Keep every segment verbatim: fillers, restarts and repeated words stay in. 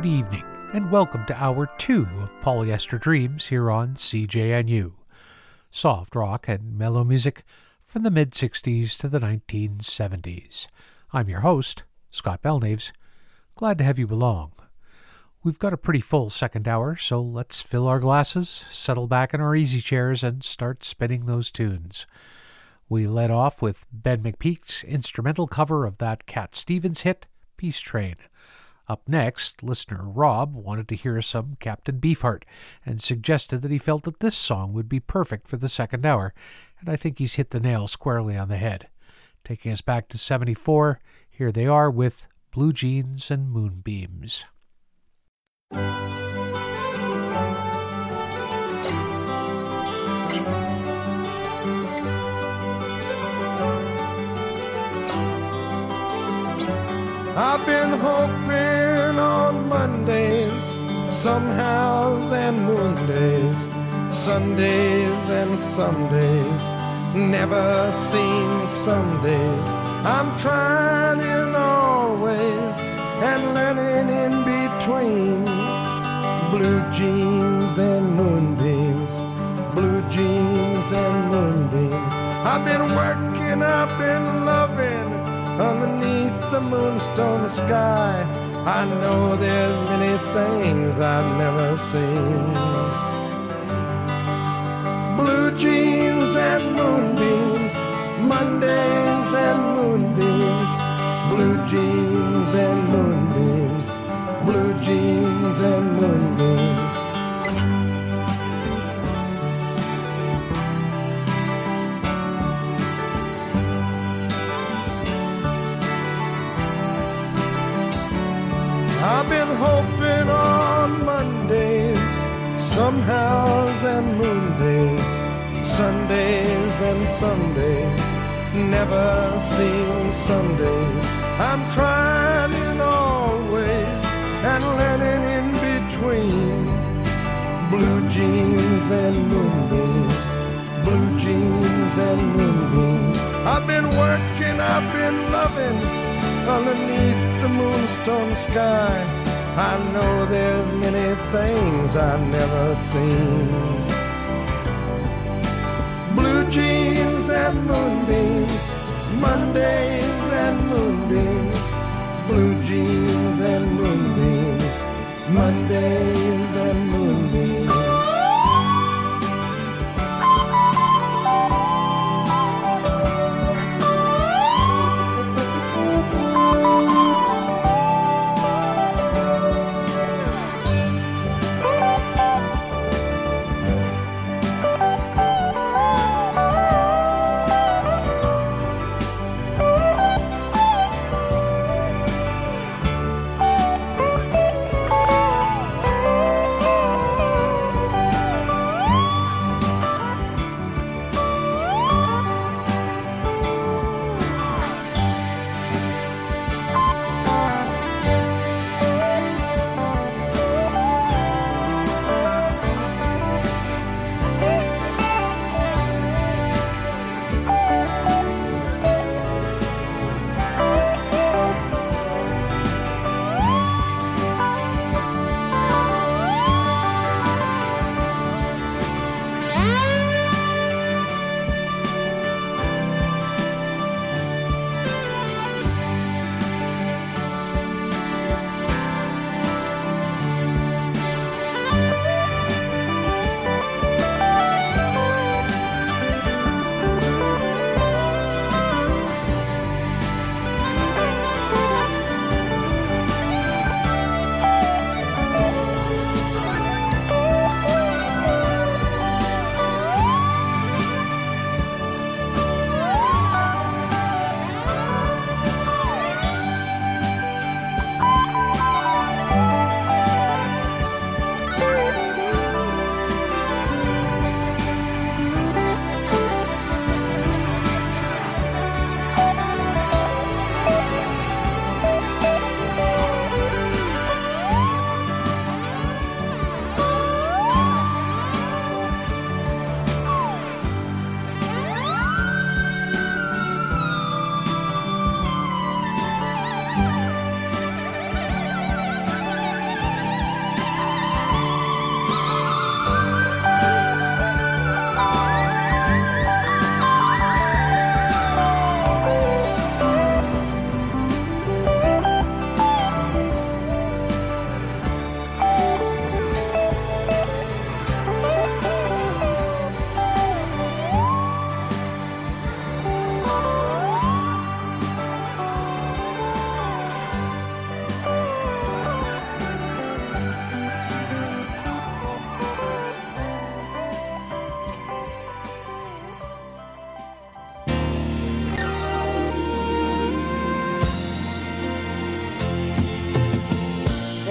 good evening, and welcome to Hour two of Polyester Dreams here on C J N U. Soft rock and mellow music from the mid-sixties to the nineteen seventies. I'm your host, Scott Belknaves. Glad to have you along. We've got a pretty full second hour, so let's fill our glasses, settle back in our easy chairs, and start spinning those tunes. We led off with Ben McPeak's instrumental cover of that Cat Stevens hit, Peace Train. Up next, listener Rob wanted to hear some Captain Beefheart and suggested that he felt that this song would be perfect for the second hour, and I think he's hit the nail squarely on the head. Taking us back to seventy-four, here they are with Blue Jeans and Moonbeams. I've been hoping on Mondays, somehows and moon days, Sundays and some days, never seen some days. I'm trying in all ways and learning in between. Blue jeans and moonbeams, blue jeans and moonbeams. I've been working, I've been loving underneath the moonstone sky. I know there's many things I've never seen. Blue jeans and moonbeams, Mondays and moonbeams, blue jeans and moonbeams, blue jeans and moonbeams. I've been hoping on Mondays, somehows and moon days, Sundays and some days, never seen some days. I'm trying in all ways and learning in between. Blue jeans and moonbeams, blue jeans and moonbeams. I've been working, I've been loving underneath the moonstone sky. I know there's many things I've never seen. Blue jeans and moonbeams, Mondays and moonbeams, blue jeans and moonbeams, Mondays and moonbeams.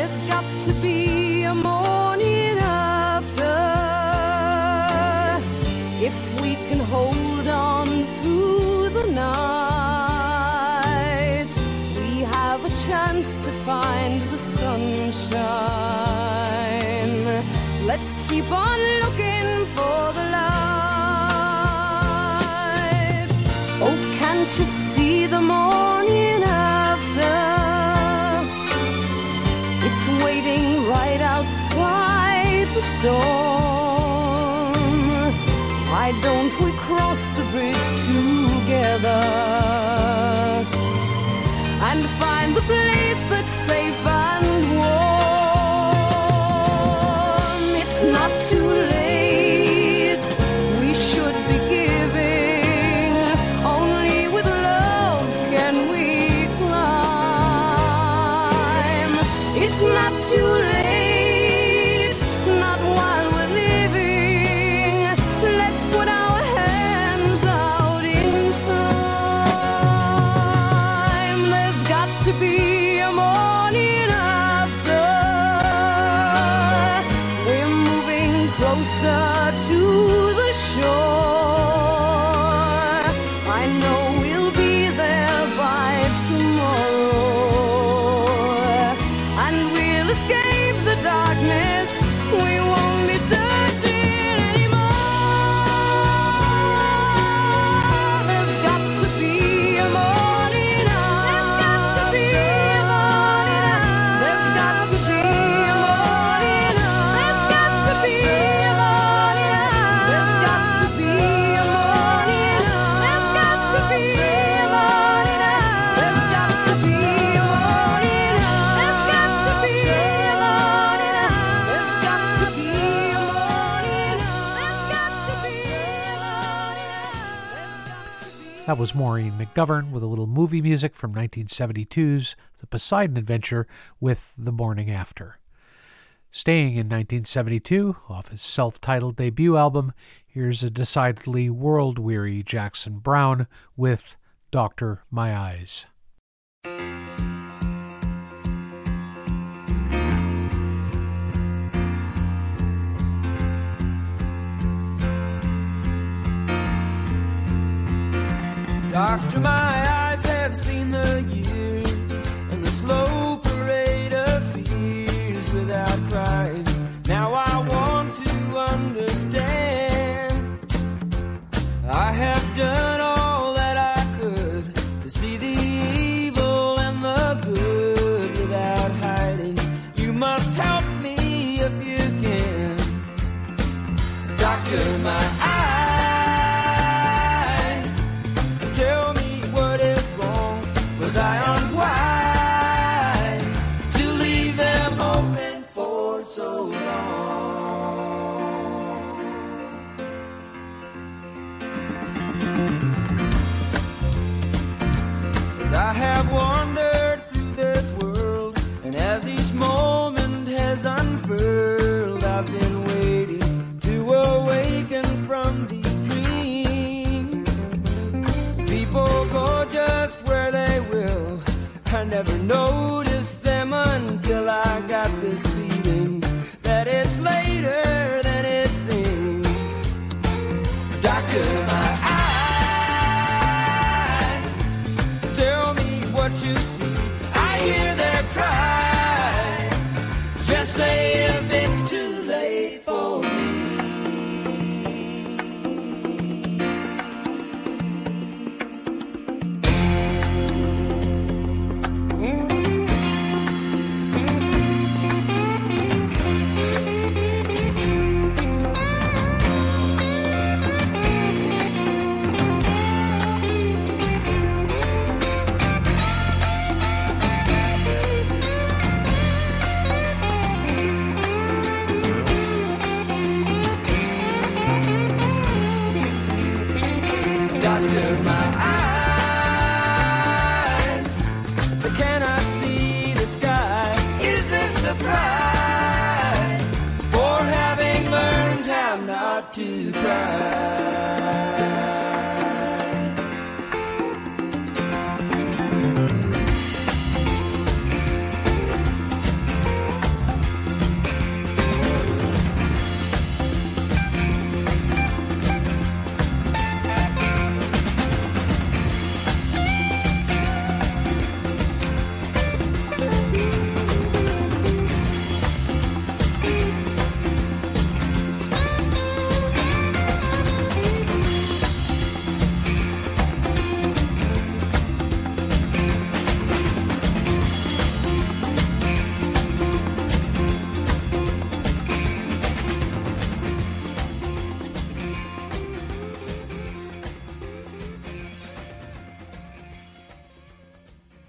There's got to be a morning after. If we can hold on through the night, we have a chance to find the sunshine. Let's keep on looking for the light. Oh, can't you see the morning after? It's waiting right outside the storm. Why don't we cross the bridge together and find the place that's safe and warm? It's not too late, we should be giving. Only with love can we climb. It's not too late, not while we're living. Let's put our hands out in time. There's got to be a morning after. We're moving closer to the shore. I know we'll be there by tomorrow, and we'll escape the darkness. We won't be searching anymore. There's got to be a morning after. There's got to be a morning after. There's got to be a morning after. There's got to be a morning after. There's got to be a morning after. There's got to be a morning after. There's got to be a morning after. There's got to be a morning after. That was Maureen McGovern with a little movie music from nineteen seventy-two's The Poseidon Adventure with The Morning After. Staying in nineteen seventy-two, off his self-titled debut album, here's a decidedly world-weary Jackson Browne with Doctor My Eyes. Doctor, my eyes have seen the years and the slow parade of fears without crying. Now I want to understand. I have done all that I could to see the evil and the good without hiding. You must help me if you can. Doctor, my eyes. Tell me what is wrong. Was I unwise to leave them open for so long? 'Cause I have wandered through this world, and as each moment has unfurled, I've been waiting to awaken from these dreams. People go just where they will. I never noticed them until I got this feeling that it's later than it seems. Doctor, my eyes, tell me what you see. I hear their cries. Just say if it's too late for me. Doctor, my eyes, I cannot see the sky. Is this the price for having learned how not to cry?